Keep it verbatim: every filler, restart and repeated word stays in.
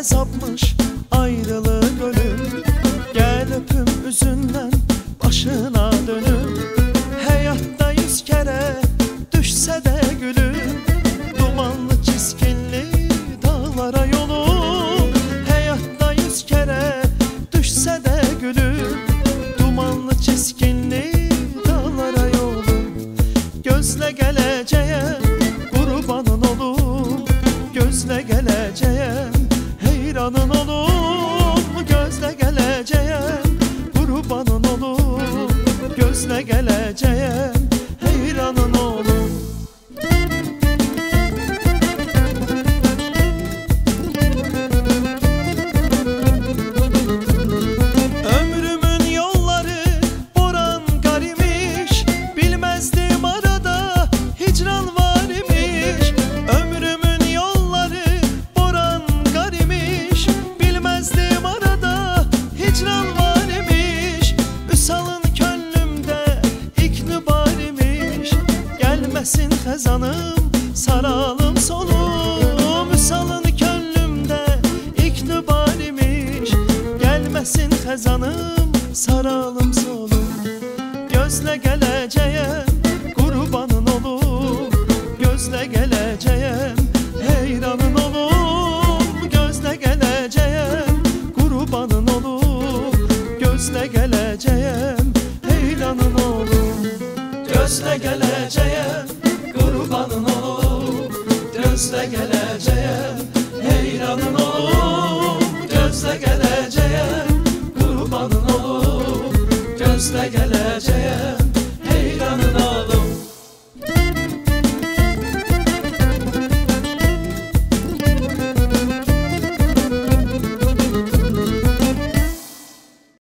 sapmış ayrılık ölüm. Gel öpüm üzünden başına dönüm. Hayatta yüz kere düşse de gülüm, dumanlı çiskinli dağlara yolum. Hayatta yüz kere düşse de gülüm, dumanlı çiskinli dağlara yolum. Gözle geleceğe kurbanın olum, gözle geleceğe heyranın olum. Gözle geleceğe kurbanın olum, gözle geleceğe heyranın olum. Ömrümün yolları boran garimiş, bilmezdim arada hicran var imiş. Ömrümün yolları boran garimiş, bilmezdim arada hicran var imiş. Üsalın könlümde iknibar imiş, gelmesin hezanım saralım solum. Üsalın könlümde iknibar imiş, gelmesin hezanım saralım solum. Gözle geleceğim kurbanın olum, gözle geleceğim heyranın olum. Gözle geleceğim kurbanın olum, gözle geleceğim heyranın olum. Gözle geleceğim kurbanın olum, gözle geleceğim heyranın olum. Gözle geleceğim kurbanın olum, gözle geleceğim heyranın olum.